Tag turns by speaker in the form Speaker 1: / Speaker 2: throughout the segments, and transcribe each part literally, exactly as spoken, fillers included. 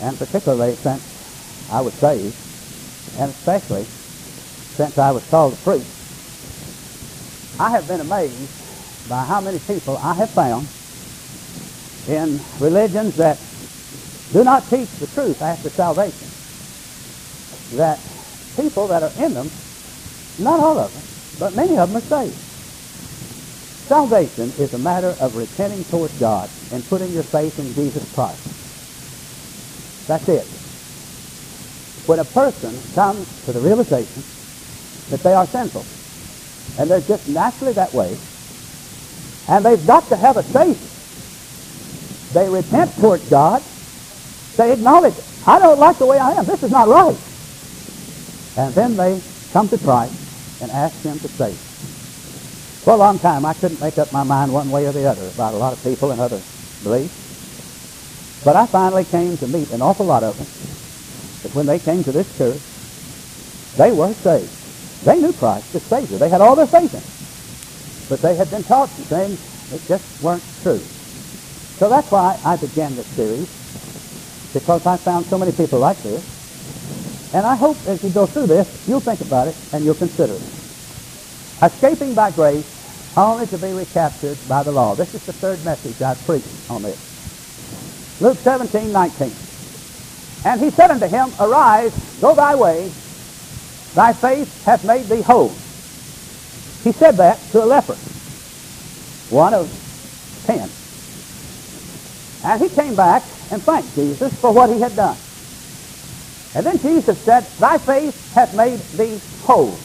Speaker 1: and particularly since I was saved, and especially since I was called to preach, I have been amazed by how many people I have found in religions that do not teach the truth after salvation, that people that are in them, not all of them, but many of them are saved. Salvation is a matter of repenting towards God and putting your faith in Jesus Christ. That's it. When a person comes to the realization that they are sinful, and they're just naturally that way, and they've got to have a Savior, they repent towards God, they acknowledge, I don't like the way I am, this is not right. And then they come to Christ and ask Him to save. For a long time, I couldn't make up my mind one way or the other about a lot of people and other beliefs. But I finally came to meet an awful lot of them that when they came to this church, they were saved. They knew Christ as Savior. They had all their faith in Him. But they had been taught some things that just weren't true. So that's why I began this series, because I found so many people like this. And I hope as you go through this, you'll think about it and you'll consider it. Escaping by grace, only to be recaptured by the law. This is the third message I've preached on this. Luke seventeen nineteen. And he said unto him, Arise, go thy way, thy faith hath made thee whole. He said that to a leper, one of ten. And he came back and thanked Jesus for what he had done. And then Jesus said, Thy faith hath made thee whole.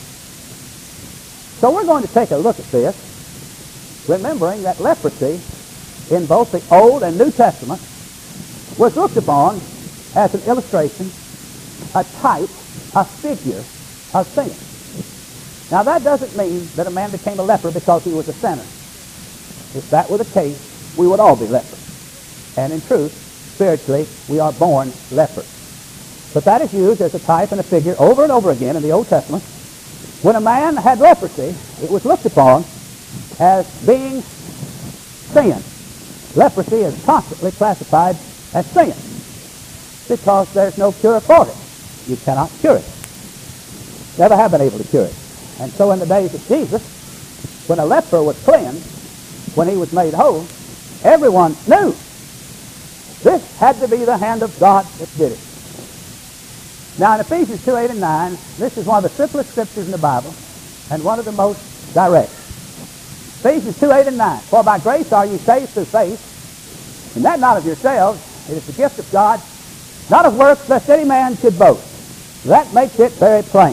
Speaker 1: So we're going to take a look at this, remembering that leprosy in both the Old and New Testament was looked upon as an illustration, a type, a figure of sin. Now that doesn't mean that a man became a leper because he was a sinner. If that were the case, we would all be lepers. And in truth, spiritually, we are born lepers. But that is used as a type and a figure over and over again in the Old Testament. When a man had leprosy, it was looked upon as being sin. Leprosy is constantly classified as sin because there's no cure for it. You cannot cure it. Never have been able to cure it. And so in the days of Jesus, when a leper was cleansed, when he was made whole, everyone knew this had to be the hand of God that did it. Now in Ephesians two, eight, and nine, this is one of the simplest scriptures in the Bible and one of the most direct. Ephesians two, eight, and nine. For by grace are ye saved through faith, and that not of yourselves, it is the gift of God, not of works, lest any man should boast. That makes it very plain.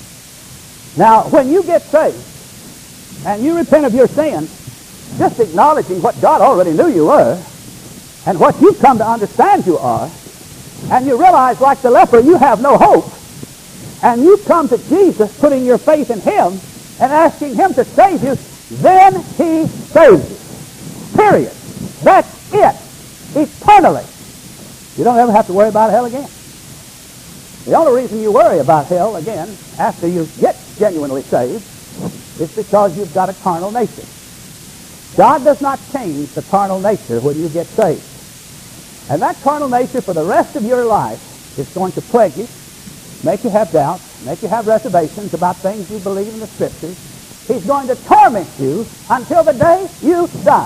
Speaker 1: Now, when you get saved, and you repent of your sin, just acknowledging what God already knew you were, and what you've come to understand you are, and you realize, like the leper, you have no hope, and you come to Jesus, putting your faith in Him, and asking Him to save you, then He saves you. Period. That's it. Eternally. You don't ever have to worry about hell again. The only reason you worry about hell again, after you get genuinely saved, is because you've got a carnal nature. God does not change the carnal nature when you get saved. And that carnal nature for the rest of your life is going to plague you, make you have doubts, make you have reservations about things you believe in the Scriptures. He's going to torment you until the day you die.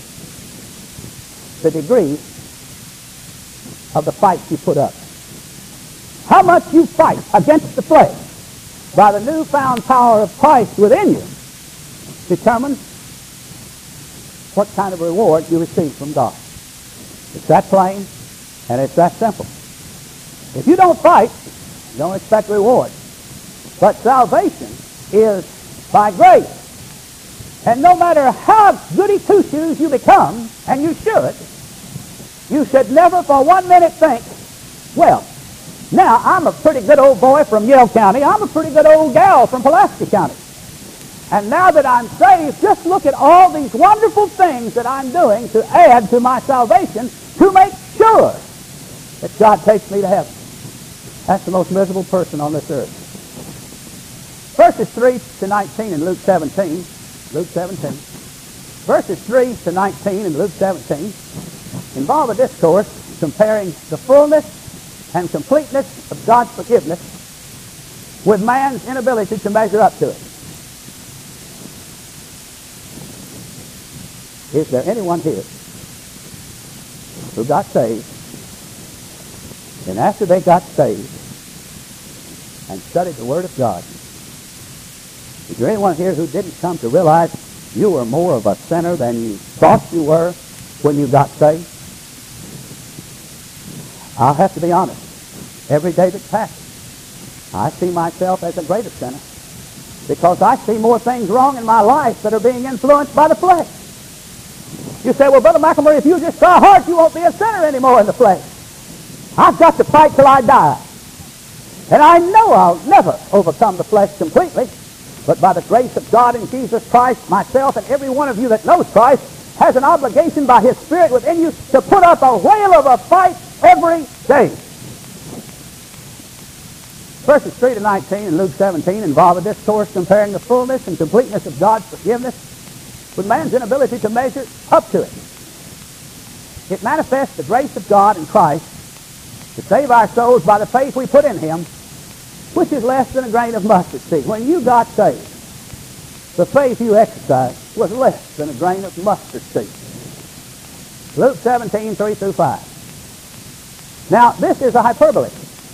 Speaker 1: The degree of the fight you put up. How much you fight against the flesh by the newfound power of Christ within you determines what kind of reward you receive from God. It's that plain, and it's that simple. If you don't fight, don't expect reward. But salvation is by grace. And no matter how goody two-shoes you become, and you should, you should never for one minute think, well, now I'm a pretty good old boy from Yale County, I'm a pretty good old gal from Pulaski County. And now that I'm saved, just look at all these wonderful things that I'm doing to add to my salvation to make sure that God takes me to heaven. That's the most miserable person on this earth. Verses three to nineteen in Luke seventeen. Luke seventeen. Verses three to nineteen in Luke seventeen involve a discourse comparing the fullness and completeness of God's forgiveness with man's inability to measure up to it. Is there anyone here who got saved, and after they got saved and studied the Word of God, is there anyone here who didn't come to realize you were more of a sinner than you thought you were when you got saved? I'll have to be honest. Every day that passes, I see myself as a greater sinner because I see more things wrong in my life that are being influenced by the flesh. You say, well, Brother McElmurray, if you just try hard, you won't be a sinner anymore in the flesh. I've got to fight till I die. And I know I'll never overcome the flesh completely, but by the grace of God in Jesus Christ, myself and every one of you that knows Christ has an obligation by His Spirit within you to put up a whale of a fight every day. Verses three to nineteen in Luke seventeen involve a discourse comparing the fullness and completeness of God's forgiveness with man's inability to measure up to it. It manifests the grace of God in Christ to save our souls by the faith we put in Him, which is less than a grain of mustard seed. When you got saved, the faith you exercised was less than a grain of mustard seed. Luke seventeen, three through five. Now, this is a hyperbole.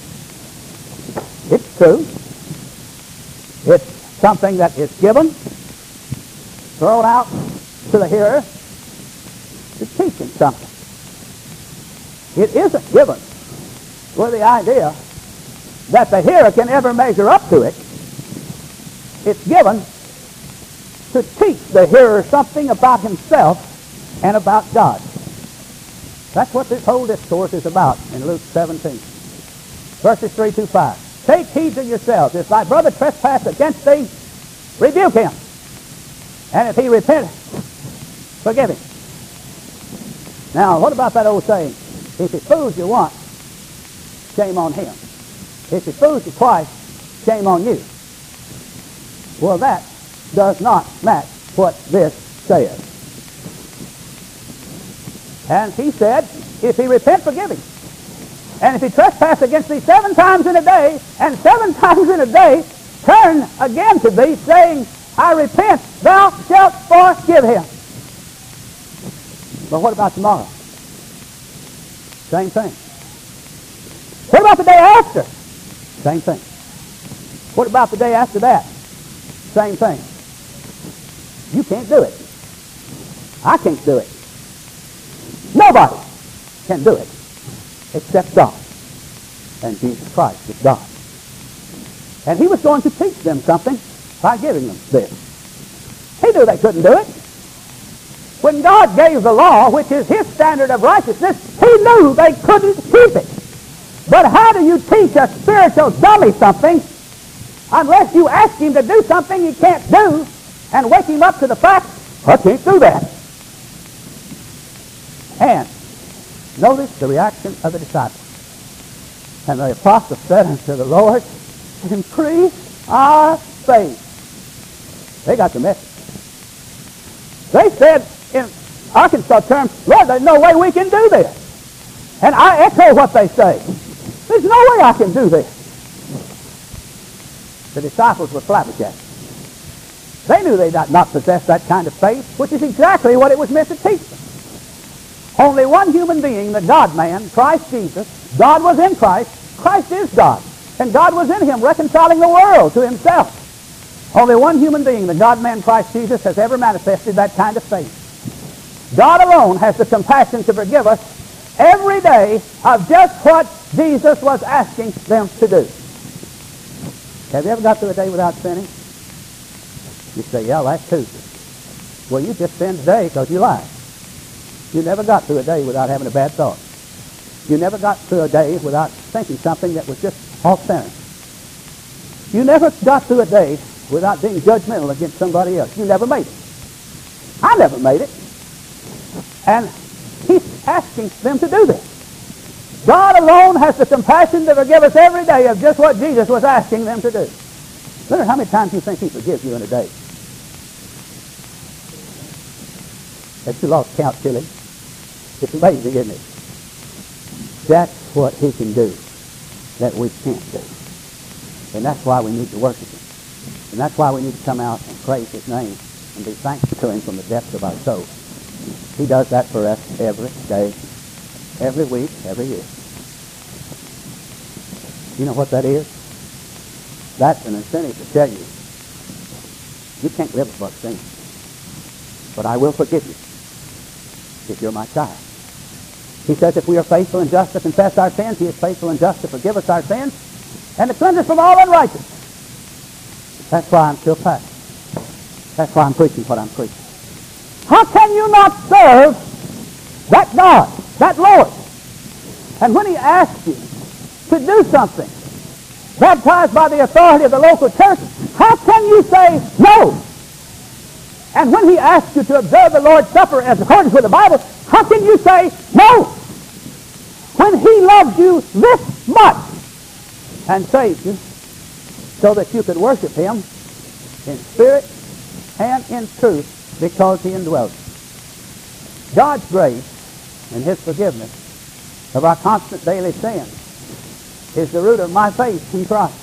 Speaker 1: It's true. It's something that is given, thrown out to the hearer to teach him something. It isn't given with the idea that the hearer can ever measure up to it. It's given to teach the hearer something about himself and about God. That's what this whole discourse is about in Luke seventeen. Verses three to five. Take heed to yourselves. If thy brother trespass against thee, rebuke him. And if he repent, forgive him. Now, what about that old saying? If he fools you once, shame on him. If he fools you twice, shame on you. Well, that does not match what this says. And he said, if he repent, forgive him. And if he trespass against thee seven times in a day, and seven times in a day turn again to thee, saying, I repent, thou shalt forgive him. But what about tomorrow? Same thing. What about the day after? Same thing. What about the day after that? Same thing. You can't do it. I can't do it. Nobody can do it except God. And Jesus Christ is God. And he was going to teach them something by giving them this. He knew they couldn't do it. When God gave the law, which is his standard of righteousness, he knew they couldn't keep it. But how do you teach a spiritual dummy something unless you ask him to do something he can't do and wake him up to the fact, I can't do that? And notice the reaction of the disciples. And the apostle said unto the Lord, increase our faith. They got the message. They said in Arkansas terms, Lord, there's no way we can do this. And I echo what they say. There's no way I can do this. The disciples were flabbergasted. They knew they did not possess that kind of faith, which is exactly what it was meant to teach them. Only one human being, the God-man, Christ Jesus. God was in Christ. Christ is God. And God was in him, reconciling the world to himself. Only one human being, the God-man, Christ Jesus, has ever manifested that kind of faith. God alone has the compassion to forgive us every day of just what Jesus was asking them to do. Have you ever got through a day without sinning? You say, yeah, last Tuesday. Well, you just sinned today because you lied. You never got through a day without having a bad thought. You never got through a day without thinking something that was just off-center. You never got through a day without being judgmental against somebody else. You never made it. I never made it. And he's asking them to do this. God alone has the compassion to forgive us every day of just what Jesus was asking them to do. Leonard, how many times do you think he forgives you in a day? That you lost count, Tilly. It's amazing, isn't it? That's what he can do. that we can't do. And that's why we need to worship Him. And that's why we need to come out and praise His name and be thankful to Him from the depths of our soul. He does that for us every day, every week, every year. You know what that is? That's an incentive to tell you, you can't live above sin. But I will forgive you if you're my child. He says if we are faithful and just to confess our sins, He is faithful and just to forgive us our sins and to cleanse us from all unrighteousness. That's why I'm still pastor. That's why I'm preaching what I'm preaching. How can you not serve that God, that Lord? And when He asks you to do something, baptized by the authority of the local church, how can you say no? And when He asks you to observe the Lord's Supper as according with the Bible, how can you say no? When He loves you this much and saved you so that you could worship Him in spirit and in truth because He indwells you. God's grace and His forgiveness of our constant daily sins is the root of my faith in Christ.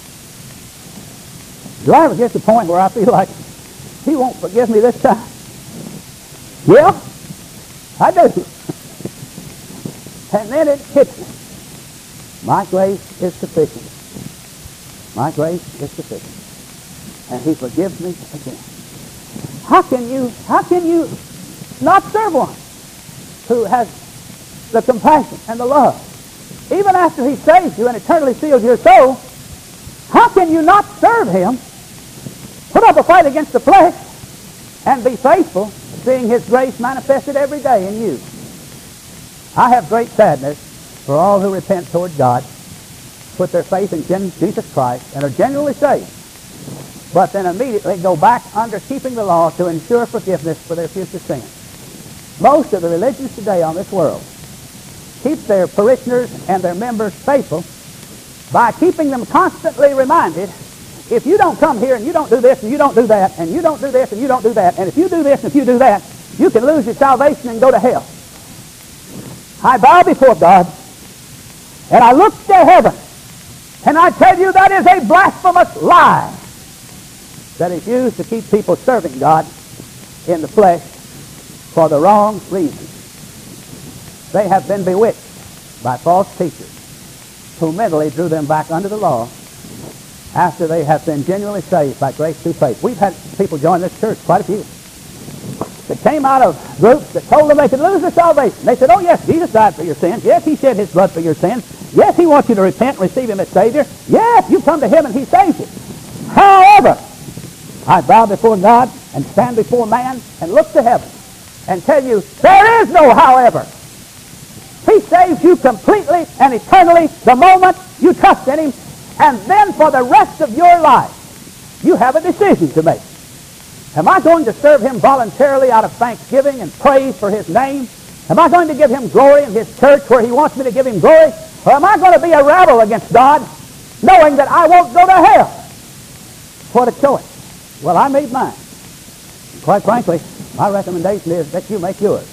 Speaker 1: Do I ever get to the point where I feel like He won't forgive me this time? Yeah, I do. And then it hits me. My grace is sufficient. My grace is sufficient. And He forgives me again. How can you, how can you not serve one who has the compassion and the love? Even after He saves you and eternally seals your soul, how can you not serve Him, put up a fight against the flesh, and be faithful, seeing His grace manifested every day in you? I have great sadness for all who repent toward God, put their faith in Jesus Christ, and are genuinely saved, but then immediately go back under keeping the law to ensure forgiveness for their future sins. Most of the religions today on this world keep their parishioners and their members faithful by keeping them constantly reminded, if you don't come here and you don't do this and you don't do that and you don't do this and you don't do that, and if you do this and if you do that, you can lose your salvation and go to hell. I bow before God and I look to heaven and I tell you that is a blasphemous lie that is used to keep people serving God in the flesh for the wrong reasons. They have been bewitched by false teachers who mentally drew them back under the law after they have been genuinely saved by grace through faith. We've had people join this church, quite a few, that came out of groups that told them they could lose their salvation. They said, oh yes, Jesus died for your sins. Yes, He shed His blood for your sins. Yes, He wants you to repent and receive Him as Savior. Yes, you come to Him and He saves you. However, I bow before God and stand before man and look to heaven and tell you, there is no however. He saves you completely and eternally the moment you trust in Him, and then for the rest of your life, you have a decision to make. Am I going to serve Him voluntarily out of thanksgiving and praise for His name? Am I going to give Him glory in His church where He wants me to give Him glory? Or am I going to be a rebel against God, knowing that I won't go to hell? What a choice. Well, I made mine. And quite frankly, my recommendation is that you make yours.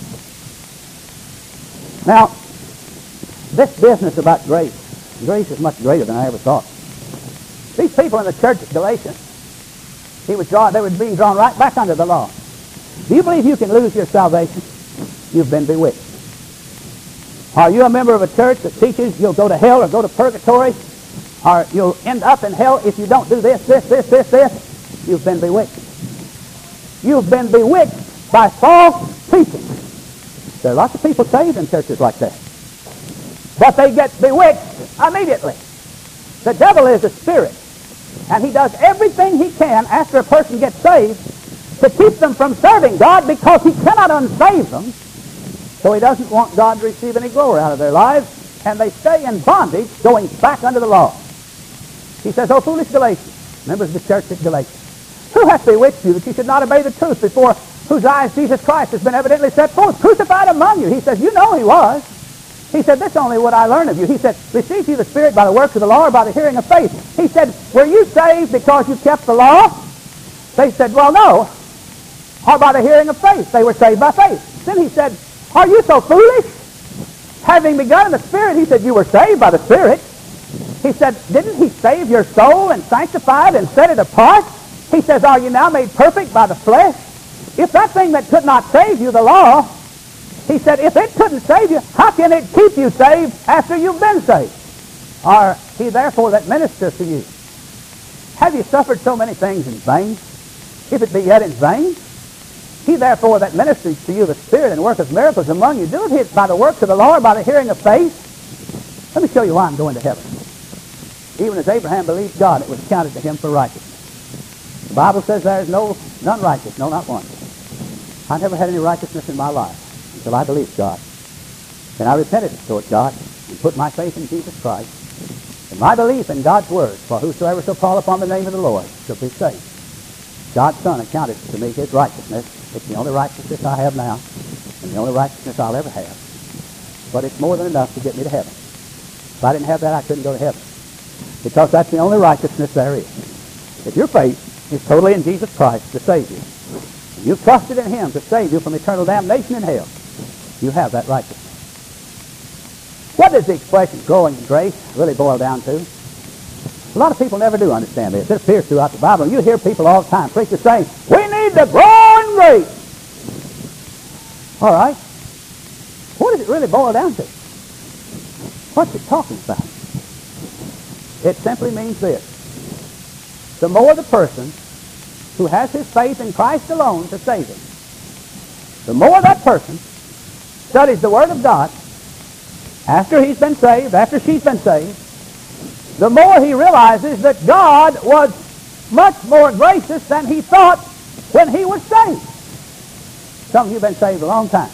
Speaker 1: Now, this business about grace, grace is much greater than I ever thought. These people in the church at Galatia, he was drawn, they were being drawn right back under the law. Do you believe you can lose your salvation? You've been bewitched. Are you a member of a church that teaches you'll go to hell or go to purgatory, or you'll end up in hell if you don't do this, this, this, this, this? You've been bewitched. You've been bewitched by false teaching. There are lots of people saved in churches like that. But they get bewitched immediately. The devil is a spirit, and he does everything he can after a person gets saved to keep them from serving God, because he cannot unsave them. So he doesn't want God to receive any glory out of their lives, and they stay in bondage, going back under the law. He says, "O foolish Galatians," members of the church at Galatia, "who hath bewitched you that you should not obey the truth, before whose eyes Jesus Christ has been evidently set forth, crucified among you?" He says, you know He was. He said, "This only would I learn of you." He said, "Receive you the Spirit by the works of the law, or by the hearing of faith?" He said, "Were you saved because you kept the law?" They said, "Well, no." "Or by the hearing of faith?" They were saved by faith. Then he said, "Are you so foolish? Having begun in the Spirit," he said, "you were saved by the Spirit. He said, didn't he save your soul and sanctify it and set it apart? He says, are you now made perfect by the flesh? If that thing that could not save you, the law, he said, if it couldn't save you, how can it keep you saved after you've been saved? Or he therefore that ministers to you. Have you suffered so many things in vain? If it be yet in vain? He therefore that ministers to you the Spirit and worketh miracles among you, doeth it by the works of the law, by the hearing of faith. Let me show you why I'm going to heaven. Even as Abraham believed God, it was counted to him for righteousness. The Bible says there is no none righteous, no, not one. I never had any righteousness in my life until I believed God. And I repented toward God and put my faith in Jesus Christ. And my belief in God's word, for whosoever shall call upon the name of the Lord shall be saved. God's Son accounted to me his righteousness. It's the only righteousness I have now, and the only righteousness I'll ever have. But it's more than enough to get me to heaven. If I didn't have that, I couldn't go to heaven. Because that's the only righteousness there is. If your faith is totally in Jesus Christ to save you, and you've trusted in him to save you from eternal damnation in hell, you have that righteousness. What does the expression growing in grace really boil down to? A lot of people never do understand this. It appears throughout the Bible. You hear people all the time, preachers saying, we need to grow in grace. All right. What does it really boil down to? What's it talking about? It simply means this. The more the person who has his faith in Christ alone to save him, the more that person studies the Word of God after he's been saved, after she's been saved, the more he realizes that God was much more gracious than he thought when he was saved. Some of you have been saved a long time.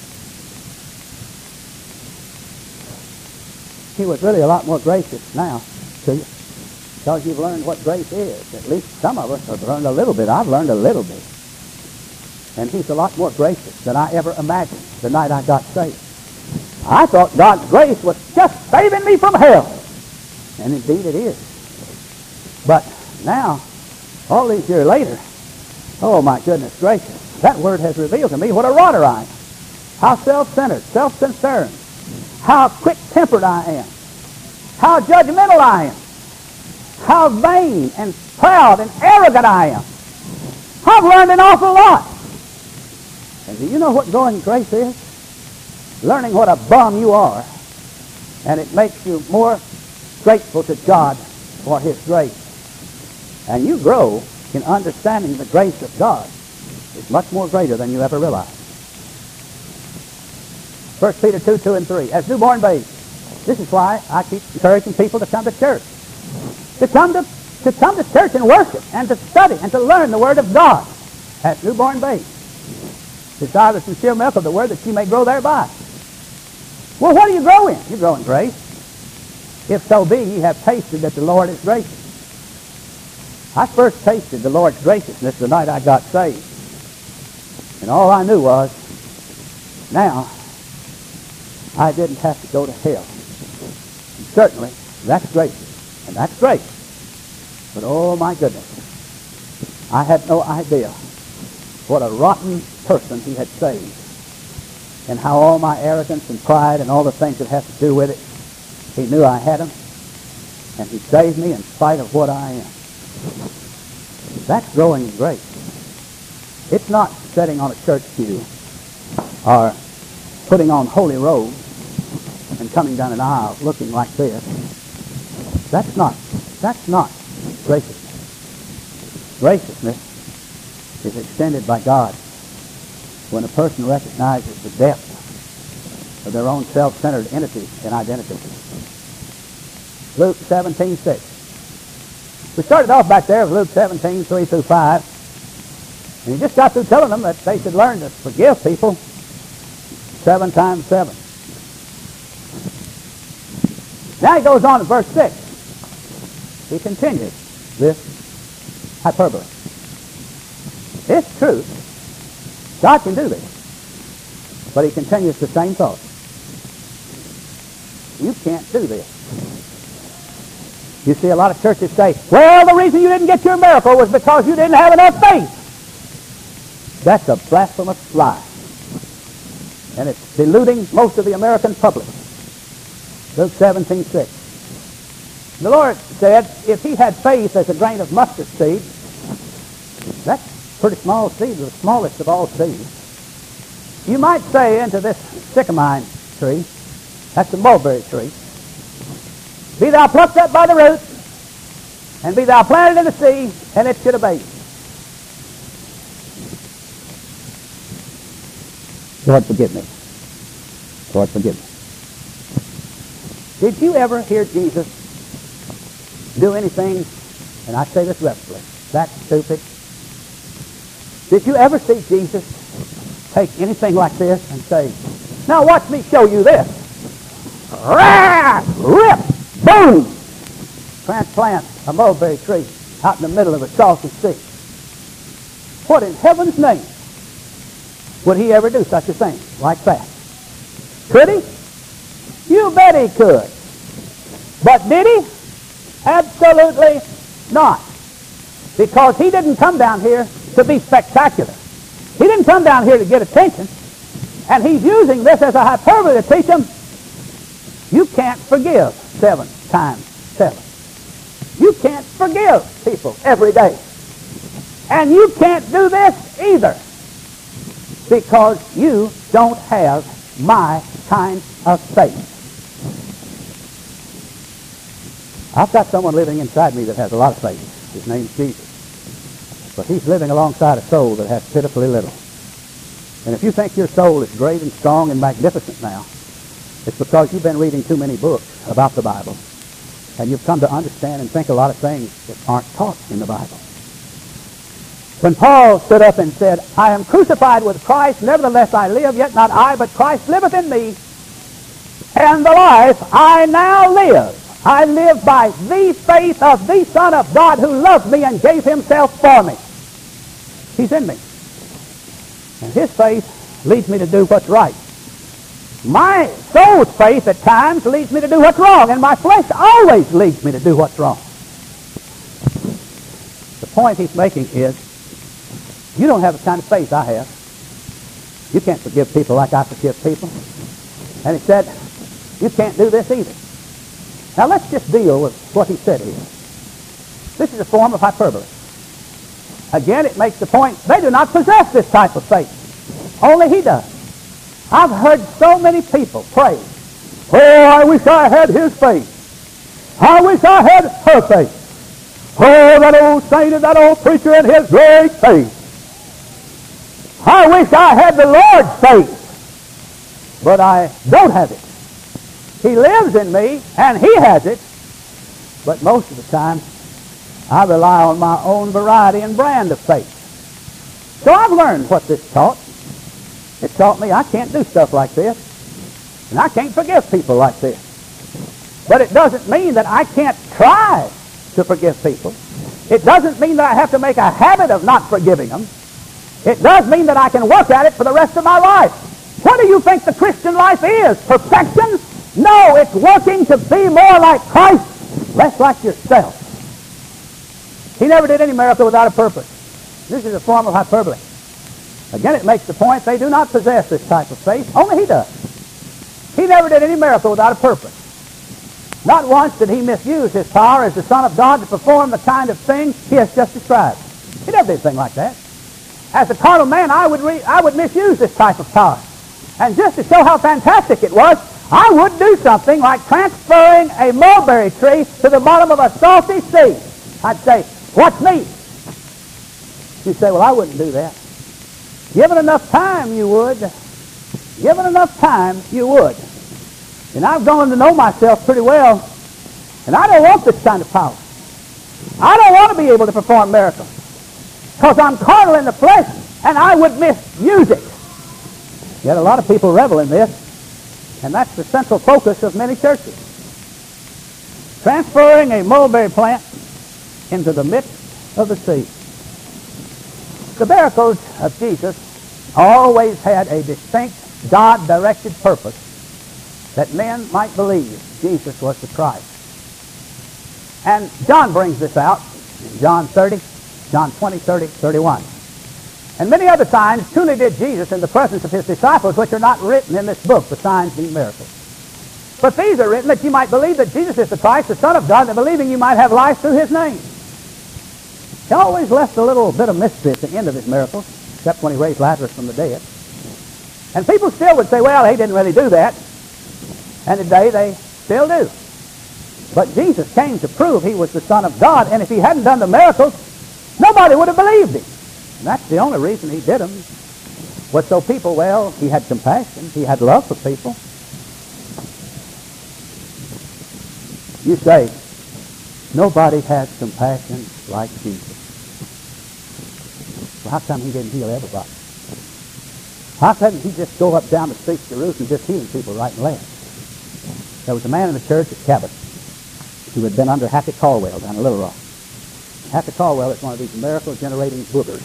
Speaker 1: He was really a lot more gracious now to you because you've learned what grace is. At least some of us have learned a little bit. I've learned a little bit. And he's a lot more gracious than I ever imagined the night I got saved. I thought God's grace was just saving me from hell. And indeed it is. But now, all these years later, oh my goodness gracious, that word has revealed to me what a rotter I am. How self-centered, self-concerned, how quick-tempered I am, how judgmental I am, how vain and proud and arrogant I am. I've learned an awful lot. And do you know what growing in grace is? Learning what a bum you are, and it makes you more grateful to God for his grace. And you grow in understanding the grace of God is much more greater than you ever realized. First Peter two, two and three. As newborn babes, this is why I keep encouraging people to come to church. To come to, to come to church and worship and to study and to learn the Word of God as newborn babes. Desire the sincere milk of the Word that you may grow thereby. Well, what do you grow in? You grow in grace. If so be ye have tasted that the Lord is gracious. I first tasted the Lord's graciousness the night I got saved. And all I knew was, now, I didn't have to go to hell. And certainly, that's gracious. And that's great. But oh my goodness, I had no idea what a rotten person he had saved. And how all my arrogance and pride and all the things that have to do with it, he knew I had them, and he saved me in spite of what I am. That's growing in grace. It's not sitting on a church pew or putting on holy robes and coming down an aisle looking like this. That's not, that's not graciousness. Graciousness is extended by God when a person recognizes the depth of their own self-centered entity and identity. Luke seventeen, six. We started off back there with Luke seventeen, three through five. And he just got through telling them that they should learn to forgive people seven times seven. Now he goes on to verse six. He continues this hyperbole. It's true. God can do this. But he continues the same thought. You can't do this. You see a lot of churches say, well, the reason you didn't get your miracle was because you didn't have enough faith. That's a blasphemous lie. And it's deluding most of the American public. Luke seventeen, six. The Lord said if he had faith as a grain of mustard seed, that's a pretty small seed, the smallest of all seeds. You might say into this sycamine tree, that's a mulberry tree, be thou plucked up by the roots, and be thou planted in the sea, and it should obey you. Lord, forgive me. Lord, forgive me. Did you ever hear Jesus do anything, and I say this reverently, that stupid? Did you ever see Jesus take anything like this and say, now watch me show you this? Rah! Rip! Boom! Transplant a mulberry tree out in the middle of a salty sea. What in heaven's name would he ever do such a thing like that? Could he? You bet he could. But did he? Absolutely not. Because he didn't come down here to be spectacular. He didn't come down here to get attention. And he's using this as a hyperbole to teach them, you can't forgive seven times seven. You can't forgive people every day. And you can't do this either. Because you don't have my kind of faith. I've got someone living inside me that has a lot of faith. His name's Jesus. But he's living alongside a soul that has pitifully little. And if you think your soul is great and strong and magnificent now, it's because you've been reading too many books about the Bible. And you've come to understand and think a lot of things that aren't taught in the Bible. When Paul stood up and said, I am crucified with Christ, nevertheless I live, yet not I, but Christ liveth in me. And the life I now live, I live by the faith of the Son of God who loved me and gave himself for me. He's in me. And his faith leads me to do what's right. My soul's faith at times leads me to do what's wrong, and my flesh always leads me to do what's wrong. The point he's making is, you don't have the kind of faith I have. You can't forgive people like I forgive people. And he said, you can't do this either. Now let's just deal with what he said here. This is a form of hyperbole. Again, it makes the point, they do not possess this type of faith. Only he does. I've heard so many people pray, oh, I wish I had his faith. I wish I had her faith. Oh, that old saint and that old preacher and his great faith. I wish I had the Lord's faith, but I don't have it. He lives in me, and he has it, but most of the time, I rely on my own variety and brand of faith. So I've learned what this taught. It taught me I can't do stuff like this, and I can't forgive people like this. But it doesn't mean that I can't try to forgive people. It doesn't mean that I have to make a habit of not forgiving them. It does mean that I can work at it for the rest of my life. What do you think the Christian life is? Perfection? No, it's working to be more like Christ, less like yourself. He never did any miracle without a purpose. This is a form of hyperbole. Again, it makes the point they do not possess this type of faith. Only he does. He never did any miracle without a purpose. Not once did he misuse his power as the Son of God to perform the kind of thing he has just described. He never did anything like that. As a carnal man, I would, re- I would misuse this type of power. And just to show how fantastic it was, I would do something like transferring a mulberry tree to the bottom of a salty sea. I'd say, watch me. You'd say, well, I wouldn't do that. Given enough time, you would. Given enough time, you would. And I've gone to know myself pretty well, and I don't want this kind of power. I don't want to be able to perform miracles, because I'm carnal in the flesh, and I would misuse it. Yet a lot of people revel in this, and that's the central focus of many churches. Transferring a mulberry plant into the midst of the sea. The miracles of Jesus always had a distinct God-directed purpose, that men might believe Jesus was the Christ. And John brings this out in John thirty, John twenty, thirty, thirty-one. And many other signs truly did Jesus in the presence of his disciples, which are not written in this book, the signs and miracles. But these are written that you might believe that Jesus is the Christ, the Son of God, that believing you might have life through his name. He always left a little bit of mystery at the end of his miracles, except when he raised Lazarus from the dead. And people still would say, well, he didn't really do that. And today they still do. But Jesus came to prove he was the Son of God, and if he hadn't done the miracles, nobody would have believed him. And that's the only reason he did them, was so people, well, he had compassion, he had love for people. You say, nobody has compassion like Jesus. Well, how come he didn't heal everybody? How couldn't he just go up down the streets of Jerusalem just healing people right and left? There was a man in the church at Cabot who had been under Hackett Caldwell down in Little Rock. Hackett Caldwell is one of these miracle-generating boogers.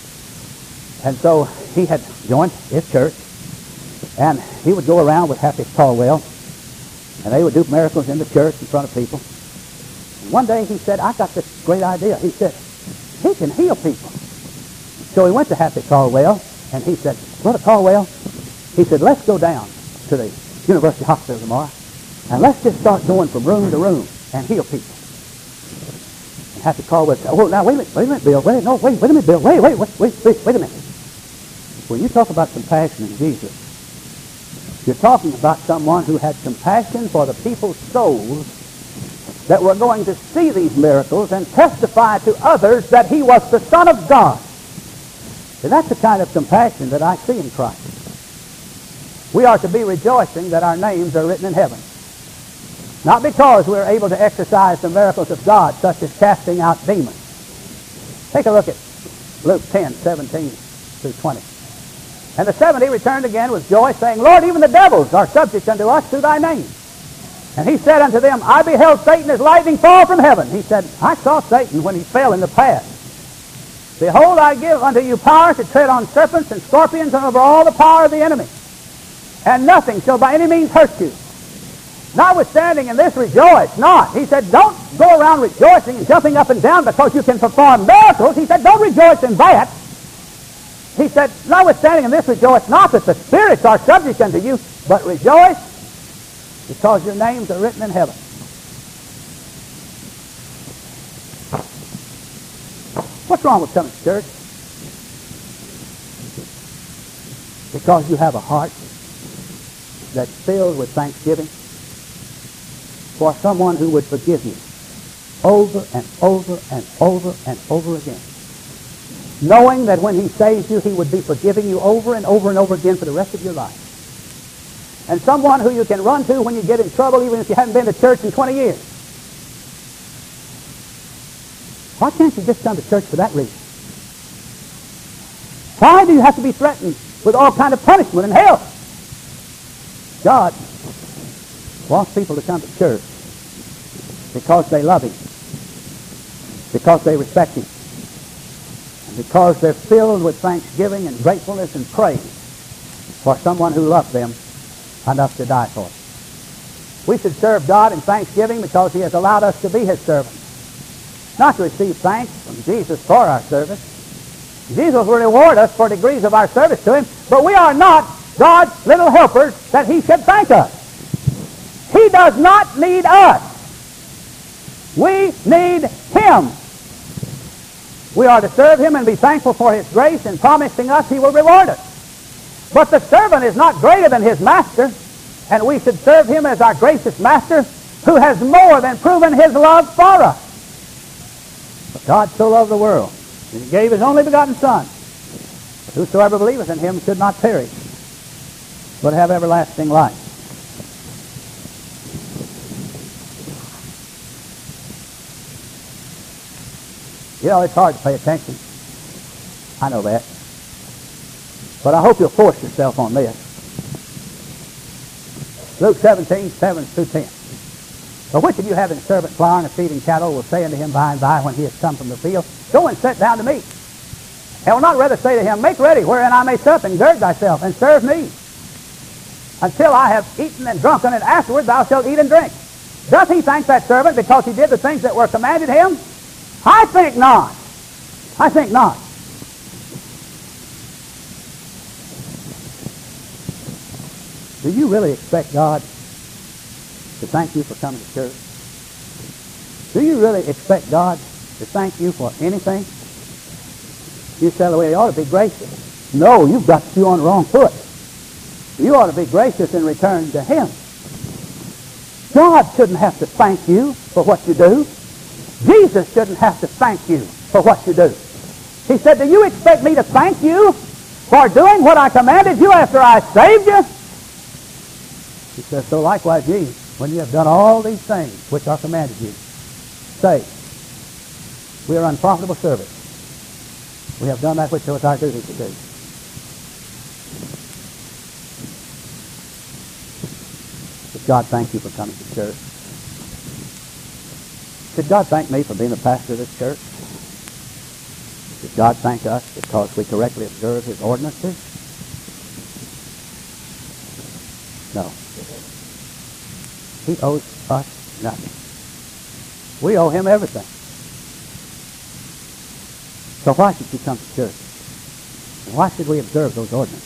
Speaker 1: And so he had joined his church, and he would go around with Hackett Caldwell, and they would do miracles in the church in front of people. And one day he said, I got this great idea. He said, he can heal people. So he went to Hackett Caldwell, and he said, Brother Caldwell, he said, let's go down to the University Hospital tomorrow, and let's just start going from room to room and heal people. And Hackett Caldwell said, oh, now, wait a minute, wait a minute, Bill. Wait, no, wait, wait a minute, Bill. Wait, wait, wait, wait, wait, wait a minute. When you talk about compassion in Jesus, you're talking about someone who had compassion for the people's souls that were going to see these miracles and testify to others that he was the Son of God. And that's the kind of compassion that I see in Christ. We are to be rejoicing that our names are written in heaven. Not because we're able to exercise the miracles of God, such as casting out demons. Take a look at Luke ten, seventeen through twenty. And the seventy returned again with joy, saying, Lord, even the devils are subject unto us through thy name. And he said unto them, I beheld Satan as lightning fall from heaven. He said, I saw Satan when he fell in the past. Behold, I give unto you power to tread on serpents and scorpions and over all the power of the enemy. And nothing shall by any means hurt you. Notwithstanding in this rejoice not. He said, don't go around rejoicing and jumping up and down because you can perform miracles. He said, don't rejoice in that. He said, notwithstanding in this rejoice not that the spirits are subject unto you, but rejoice because your names are written in heaven. What's wrong with coming to church? Because you have a heart that's filled with thanksgiving for someone who would forgive you over and over and over and over again. Knowing that when he saves you, he would be forgiving you over and over and over again for the rest of your life. And someone who you can run to when you get in trouble, even if you haven't been to church in twenty years. Why can't you just come to church for that reason? Why do you have to be threatened with all kind of punishment and hell? God wants people to come to church because they love him, because they respect him, and because they're filled with thanksgiving and gratefulness and praise for someone who loved them enough to die for them. We should serve God in thanksgiving because he has allowed us to be his servants. Not to receive thanks from Jesus for our service. Jesus will reward us for degrees of our service to him, but we are not God's little helpers that he should thank us. He does not need us. We need him. We are to serve him and be thankful for his grace in promising us he will reward us. But the servant is not greater than his master, and we should serve him as our gracious master who has more than proven his love for us. But God so loved the world that he gave his only begotten Son, that whosoever believeth in him should not perish, but have everlasting life. You know, it's hard to pay attention. I know that. But I hope you'll force yourself on this. Luke seventeen, seven through ten. But which of you having a servant plowing or feeding cattle will say unto him by and by when he is come from the field, go and sit down to meat? And will not rather say to him, make ready wherein I may sup, and gird thyself, and serve me, until I have eaten and drunken, and afterward thou shalt eat and drink. Doth he thank that servant because he did the things that were commanded him? I think not. I think not. Do you really expect God to thank you for coming to church? Do you really expect God to thank you for anything? You say, well, you ought to be gracious. No, you've got you on the wrong foot. You ought to be gracious in return to Him. God shouldn't have to thank you for what you do. Jesus shouldn't have to thank you for what you do. He said, do you expect me to thank you for doing what I commanded you after I saved you? He says, so likewise ye, when you have done all these things which are commanded you, say, we are unprofitable servants. We have done that which was our duty to do. Should God thank you for coming to church? Should God thank me for being the pastor of this church? Should God thank us because we correctly observe His ordinances? No. He owes us nothing. We owe Him everything. So why should you come to church? And why should we observe those ordinances?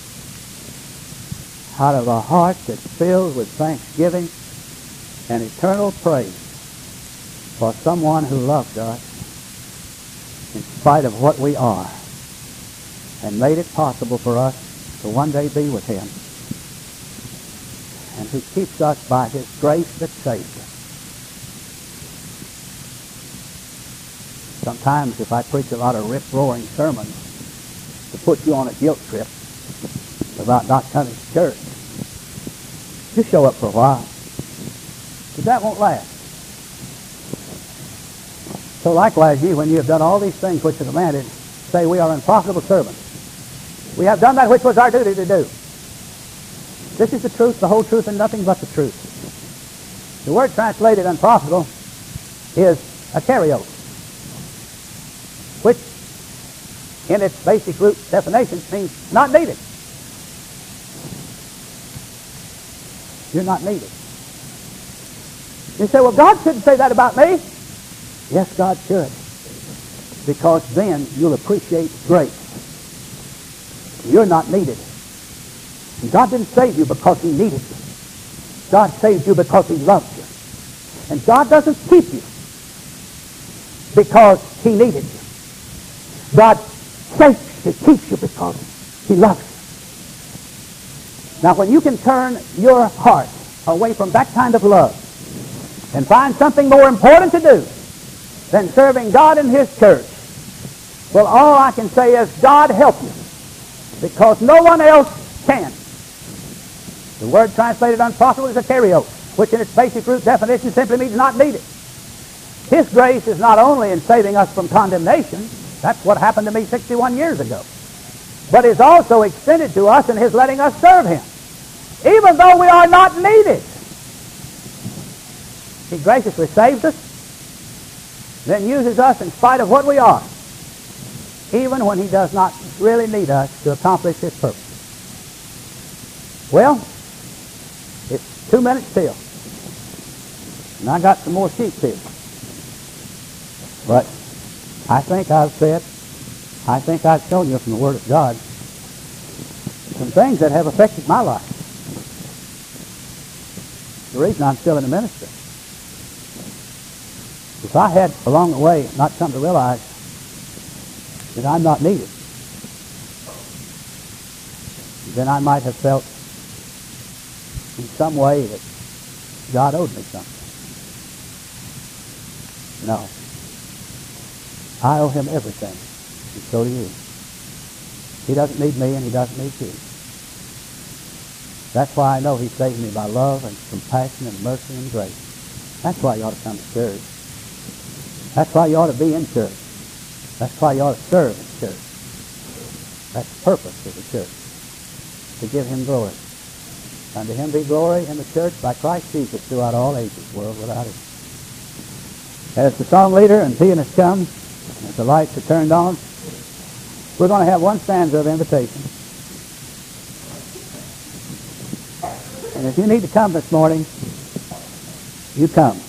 Speaker 1: Out of a heart that's filled with thanksgiving and eternal praise for someone who loved us in spite of what we are and made it possible for us to one day be with Him, and who keeps us by His grace that saves us. Sometimes if I preach a lot of rip-roaring sermons to put you on a guilt trip about not coming to church, just show up for a while. But that won't last. So likewise ye, when you have done all these things which are commanded, say, we are unprofitable servants. We have done that which was our duty to do. This is the truth, the whole truth, and nothing but the truth. The word translated unprofitable is akarios, which in its basic root definition means not needed. You're not needed. You say, well, God shouldn't say that about me. Yes, God should. Because then you'll appreciate grace. You're not needed. And God didn't save you because He needed you. God saved you because He loved you. And God doesn't keep you because He needed you. God saves you, keeps you because He loves you. Now, when you can turn your heart away from that kind of love and find something more important to do than serving God and His church, well, all I can say is, God help you, because no one else can. The word translated unprofitable is akarios, which in its basic root definition simply means not needed. His grace is not only in saving us from condemnation, that's what happened to me sixty-one years ago, but is also extended to us in His letting us serve Him, even though we are not needed. He graciously saves us, then uses us in spite of what we are, even when He does not really need us to accomplish His purpose. Well, it's two minutes till, and I got some more sheep here. But I think I've said, I think I've shown you from the Word of God some things that have affected my life. The reason I'm still in the ministry. If I had, along the way, not come to realize that I'm not needed, then I might have felt in some way that God owed me something. No. I owe Him everything, and so do you. He doesn't need me, and He doesn't need you. That's why I know He saved me by love and compassion and mercy and grace. That's why you ought to come to church. That's why you ought to be in church. That's why you ought to serve in church. That's the purpose of the church, to give Him glory. Unto Him be glory in the church by Christ Jesus throughout all ages, world without end. As the song leader and pianist come, as the lights are turned on, we're going to have one stanza of invitation. And if you need to come this morning, you come.